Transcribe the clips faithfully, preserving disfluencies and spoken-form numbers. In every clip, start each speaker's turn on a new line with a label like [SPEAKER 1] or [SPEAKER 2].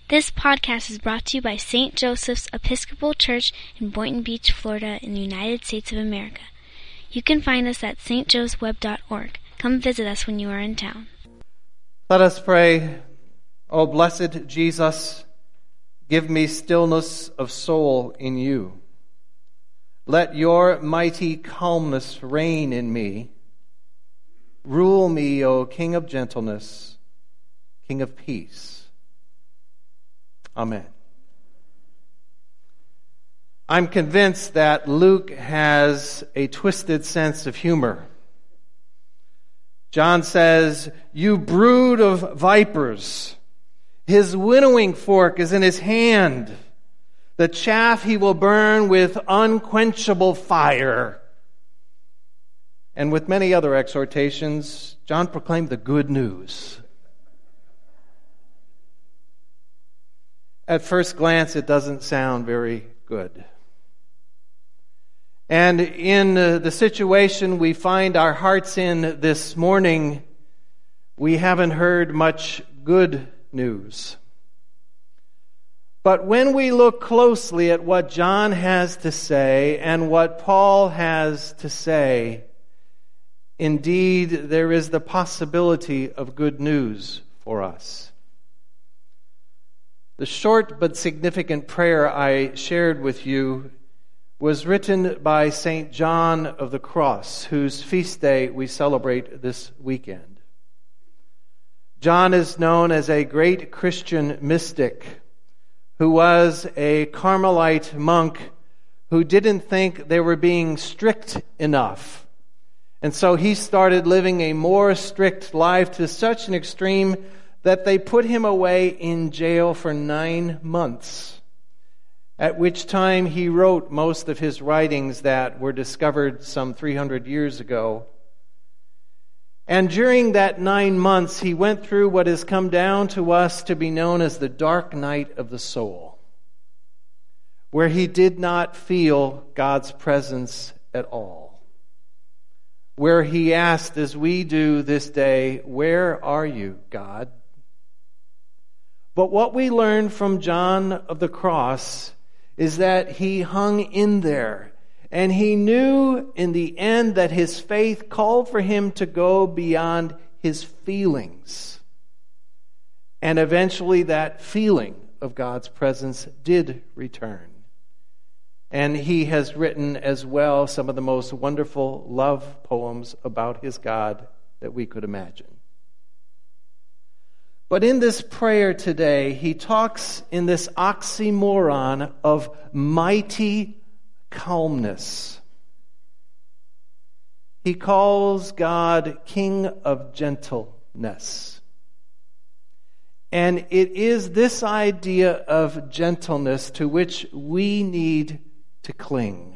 [SPEAKER 1] This podcast is brought to you by Saint Joseph's Episcopal Church in Boynton Beach, Florida, in the United States of America. You can find us at s t joes web dot org. Come visit us when you are in town.
[SPEAKER 2] Let us pray. O blessed Jesus, give me stillness of soul in you. Let your mighty calmness reign in me. Rule me, O King of gentleness, King of peace. Amen. I'm convinced that Luke has a twisted sense of humor. John says, "You brood of vipers, his winnowing fork is in his hand. The chaff he will burn with unquenchable fire." And with many other exhortations, John proclaimed the good news. At first glance, it doesn't sound very good. And in the situation we find our hearts in this morning, we haven't heard much good news. But when we look closely at what John has to say and what Paul has to say, indeed, there is the possibility of good news for us. The short but significant prayer I shared with you was written by Saint John of the Cross, whose feast day we celebrate this weekend. John is known as a great Christian mystic who was a Carmelite monk who didn't think they were being strict enough. And so he started living a more strict life to such an extreme that they put him away in jail for nine months, at which time he wrote most of his writings that were discovered some three hundred years ago. And during that nine months, he went through what has come down to us to be known as the dark night of the soul, where he did not feel God's presence at all, where he asked, as we do this day, "Where are you, God?" But what we learn from John of the Cross is that he hung in there, and he knew in the end that his faith called for him to go beyond his feelings. And eventually that feeling of God's presence did return. And he has written as well some of the most wonderful love poems about his God that we could imagine. But in this prayer today, he talks in this oxymoron of mighty calmness. He calls God King of gentleness. And it is this idea of gentleness to which we need to cling.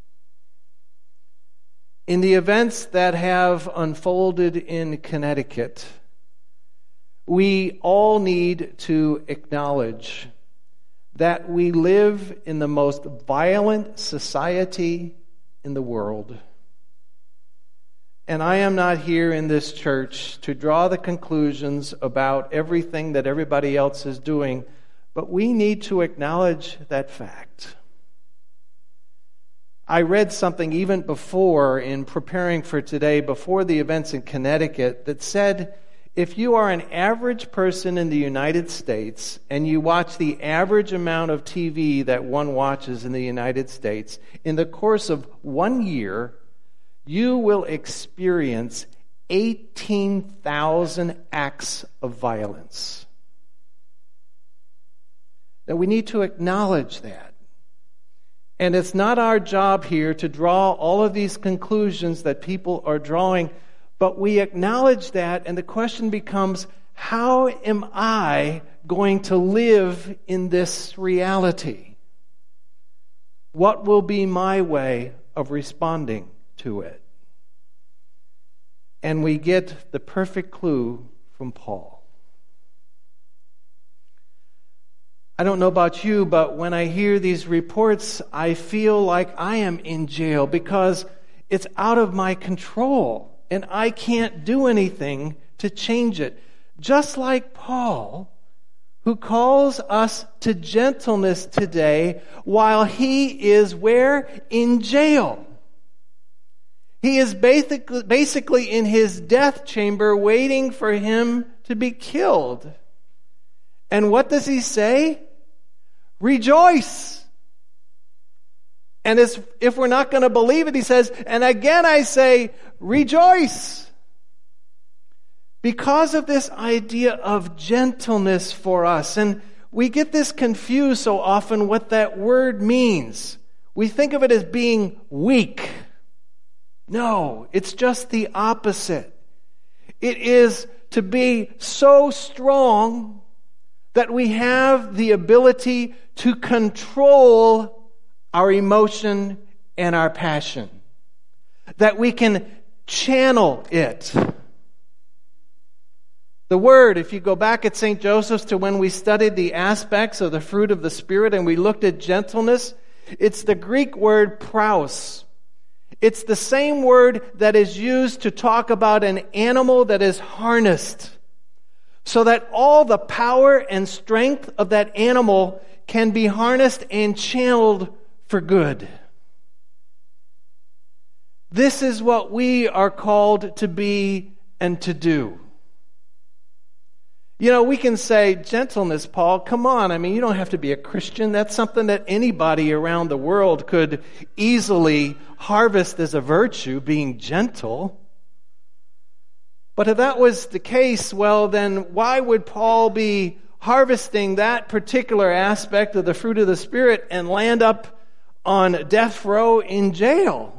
[SPEAKER 2] In the events that have unfolded in Connecticut, we all need to acknowledge that we live in the most violent society in the world. And I am not here in this church to draw the conclusions about everything that everybody else is doing, but we need to acknowledge that fact. I read something even before, in preparing for today, before the events in Connecticut, that said, if you are an average person in the United States and you watch the average amount of T V that one watches in the United States, in the course of one year, you will experience eighteen thousand acts of violence. Now, we need to acknowledge that. And it's not our job here to draw all of these conclusions that people are drawing, but we acknowledge that, and the question becomes, how am I going to live in this reality? What will be my way of responding to it? And we get the perfect clue from Paul. I don't know about you, but when I hear these reports, I feel like I am in jail because it's out of my control. And I can't do anything to change it. Just like Paul, who calls us to gentleness today while he is where? In jail. He is basically, basically in his death chamber waiting for him to be killed. And what does he say? Rejoice. And as, if we're not going to believe it, he says, and again I say, rejoice. Because of this idea of gentleness for us. And we get this confused so often what that word means. We think of it as being weak. No, it's just the opposite. It is to be so strong that we have the ability to control our emotion and our passion. That we can channel it. The word, if you go back at Saint Joseph's to when we studied the aspects of the fruit of the Spirit and we looked at gentleness, it's the Greek word praus. It's the same word that is used to talk about an animal that is harnessed, so that all the power and strength of that animal can be harnessed and channeled for good. This is what we are called to be and to do. You know, we can say, gentleness, Paul, come on. I mean, you don't have to be a Christian. That's something that anybody around the world could easily harvest as a virtue, being gentle. But if that was the case, well, then why would Paul be harvesting that particular aspect of the fruit of the Spirit and land up on death row in jail?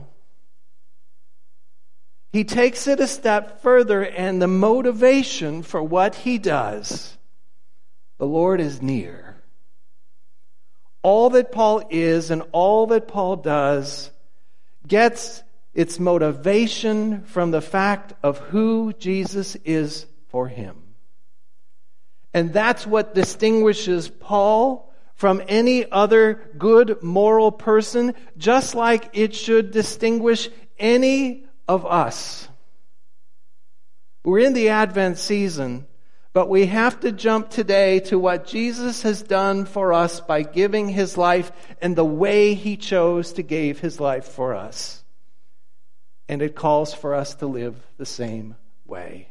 [SPEAKER 2] He takes it a step further, and the motivation for what he does, the Lord is near. All that Paul is and all that Paul does gets its motivation from the fact of who Jesus is for him. And that's what distinguishes Paul from any other good moral person, just like it should distinguish any of us. We're in the Advent season, but we have to jump today to what Jesus has done for us by giving his life and the way he chose to give his life for us. And it calls for us to live the same way.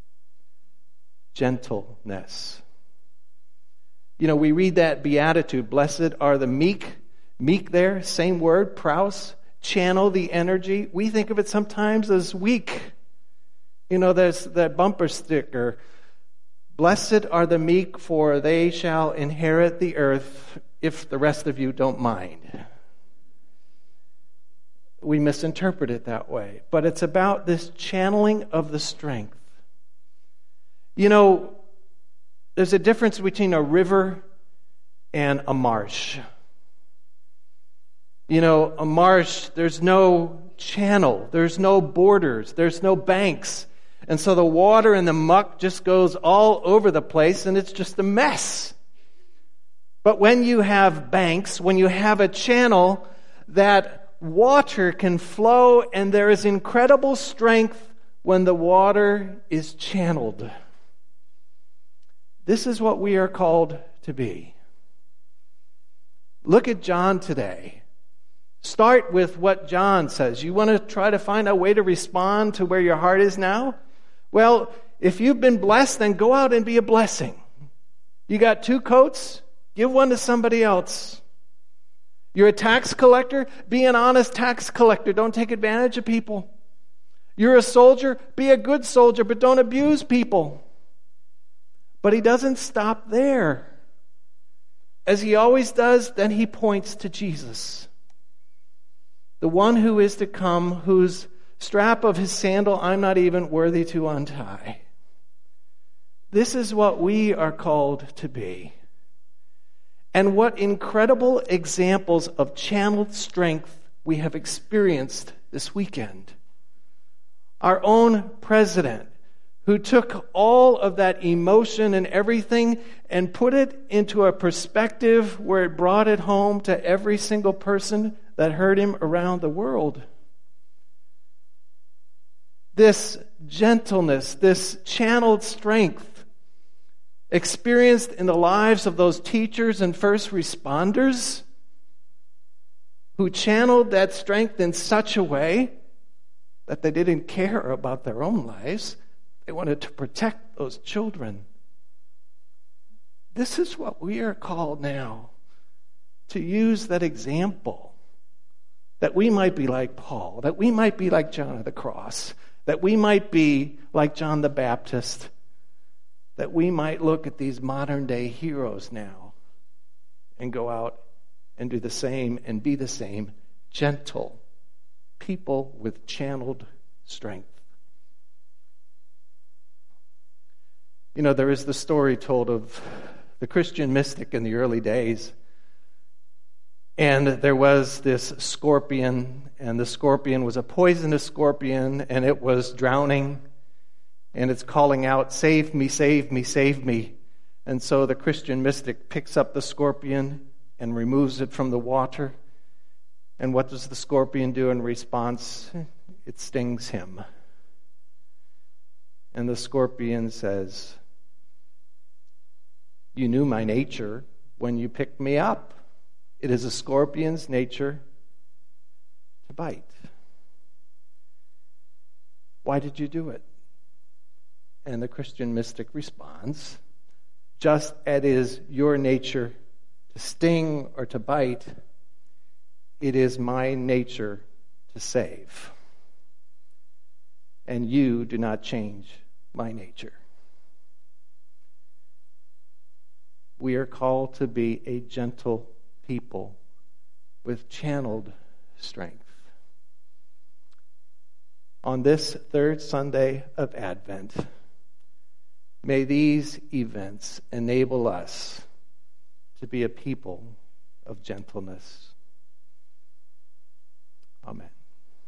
[SPEAKER 2] Gentleness. You know, we read that beatitude, blessed are the meek. Meek there, same word, praus. Channel the energy. We think of it sometimes as weak. You know, there's that bumper sticker. Blessed are the meek, for they shall inherit the earth, if the rest of you don't mind. We misinterpret it that way. But it's about this channeling of the strength. You know, there's a difference between a river and a marsh. You know, a marsh, there's no channel, there's no borders, there's no banks. And so the water and the muck just goes all over the place and it's just a mess. But when you have banks, when you have a channel, that water can flow and there is incredible strength when the water is channeled. This is what we are called to be. Look at John today. Start with what John says. You want to try to find a way to respond to where your heart is now? Well, if you've been blessed, then go out and be a blessing. You got two coats? Give one to somebody else. You're a tax collector? Be an honest tax collector. Don't take advantage of people. You're a soldier? Be a good soldier, but don't abuse people. But he doesn't stop there. As he always does, then he points to Jesus. The one who is to come, whose strap of his sandal I'm not even worthy to untie. This is what we are called to be. And what incredible examples of channeled strength we have experienced this weekend. Our own president, who took all of that emotion and everything and put it into a perspective where it brought it home to every single person that heard him around the world. This gentleness, this channeled strength, experienced in the lives of those teachers and first responders who channeled that strength in such a way that they didn't care about their own lives. They wanted to protect those children. This is what we are called now, to use that example, that we might be like Paul, that we might be like John of the Cross, that we might be like John the Baptist, that we might look at these modern day heroes now and go out and do the same and be the same, gentle people with channeled strength. You know, there is the story told of the Christian mystic in the early days. And there was this scorpion, and the scorpion was a poisonous scorpion, and it was drowning, and it's calling out, "Save me, save me, save me." And so the Christian mystic picks up the scorpion and removes it from the water. And what does the scorpion do in response? It stings him. And the scorpion says, "You knew my nature when you picked me up. It is a scorpion's nature to bite. Why did you do it?" And the Christian mystic responds, "Just as it is your nature to sting or to bite, it is my nature to save. And you do not change my nature." We are called to be a gentle people with channeled strength. On this third Sunday of Advent, may these events enable us to be a people of gentleness.